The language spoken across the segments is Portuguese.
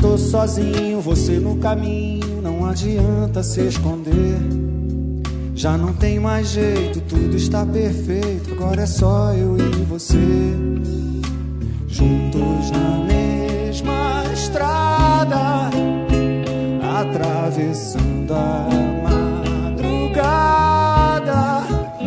tô sozinho, você no caminho, não adianta se esconder. Já não tem mais jeito, tudo está perfeito, agora é só eu e você, juntos na mesma estrada, atravessando a madrugada,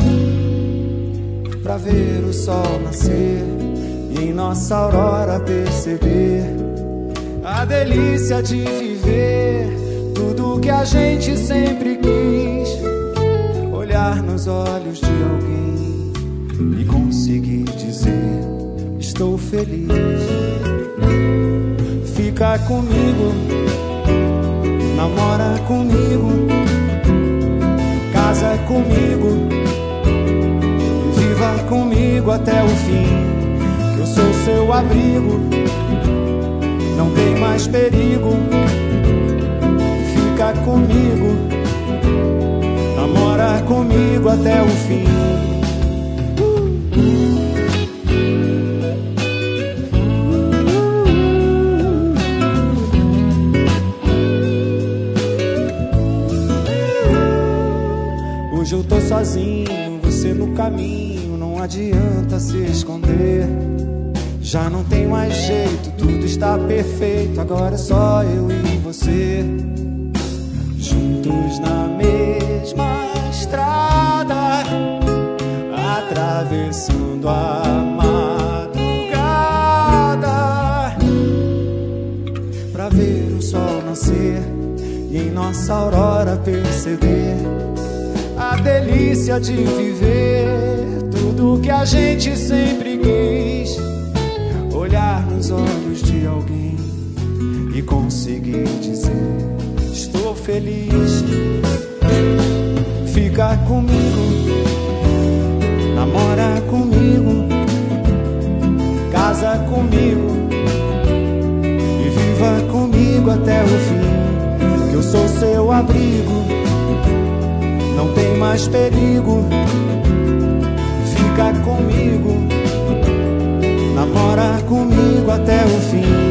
pra ver o sol nascer e em nossa aurora perceber a delícia de viver tudo que a gente sempre quis. Olhar nos olhos de alguém e conseguir dizer: estou feliz. Fica comigo, namora comigo, casa comigo, viva comigo até o fim. Que eu sou seu abrigo, não tem mais perigo. Fica comigo, namora comigo até o fim. Hoje eu tô sozinho, você no caminho, não adianta se esconder. Já não tem mais jeito, tudo está perfeito, agora é só eu e você, juntos na mesma estrada, atravessando a madrugada, pra ver o sol nascer e em nossa aurora perceber a delícia de viver tudo que a gente sempre quis. Olhar nos olhos de alguém e conseguir dizer: estou feliz. Fica comigo, namora comigo, casa comigo e viva comigo até o fim. Que eu sou seu abrigo, não tem mais perigo. Fica comigo, namora comigo até o fim.